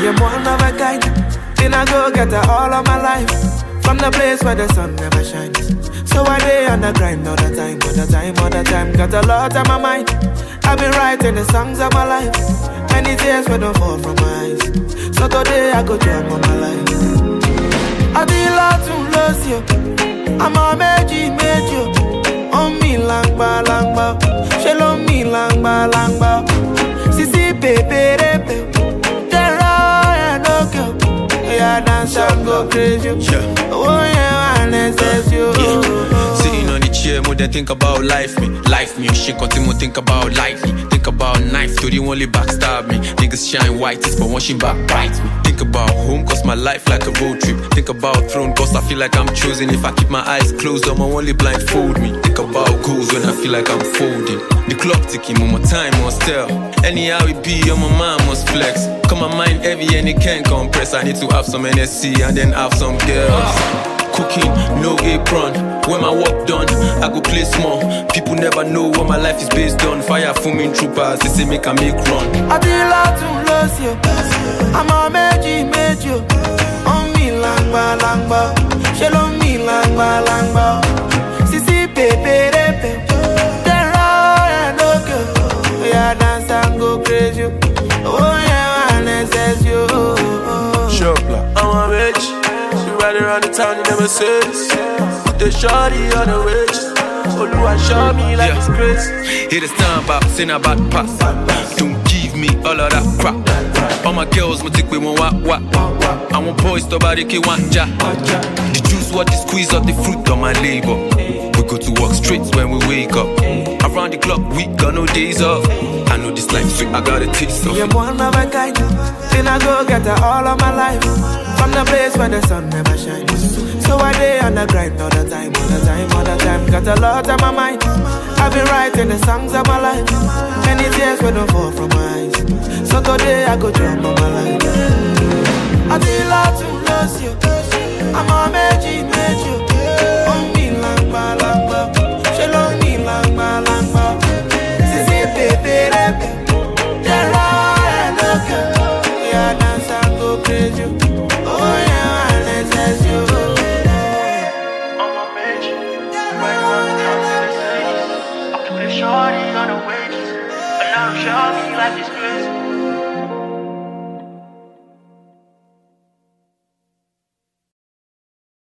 I'm one of a kind. Then I go get her all of my life. From the place where the sun never shines. So I day on the grind all the time, all the time, all the time. Got a lot on my mind. I've been writing the songs of my life. Many tears will don't fall from my eyes. So today I go jam on my life. I feel out to lose you. I'm a magic, you. On me lang ba. Shell on me lang ba. Sisi baby, baby. Yeah, dance and go crazy. Yeah. Oh yeah, I necess you. Yeah. Sitting on the chair, more than think about life me. Shit continue think about life me. Think about knife, to the only backstab me. Niggas shine white, but one she back bites me. Think about home, cause my life like a road trip. Think about throne, cause I feel like I'm choosing. If I keep my eyes closed, I'ma only blindfold me. Think about goals when I feel like I'm folding. The clock ticking, more my time must tell. Anyhow it be, on my mind must flex. Cause my mind heavy and it can't compress. I need to have some NSC and then have some girls. Cooking, no apron. When my work done, I go play small. People never know what my life is based on. Fire fuming troopers, they say make a make run. I feel out to lose you. I'm a magic, you. On me lang ba. Shell on me lang ba. Sisi baby, baby. Then I no good. Yeah, dance and go crazy. Oh yeah, I necess you. Sure, I'm a bitch. She ride around the town, you never say this. The shorty on the waist. Oluwa show me like it's crazy. It is time about sin about pass. Don't give me all of that crap. All my girls must take me one wah. I want boys to body ki want ja. The juice what the squeeze of the fruit on my labor. We go to work straight when we wake up. Around the clock we got no days off. I know this life sweet, I got a taste of it. I'm one of a kind. Then I go get her all of my life. From the place where the sun never shines. So I day on the grind all the time, all the time, all the time. Got a lot on my mind. I've been writing the songs of my life. Many tears will don't fall from my eyes. So today I go jump on my life. I feel out to lose you. I'm a magic,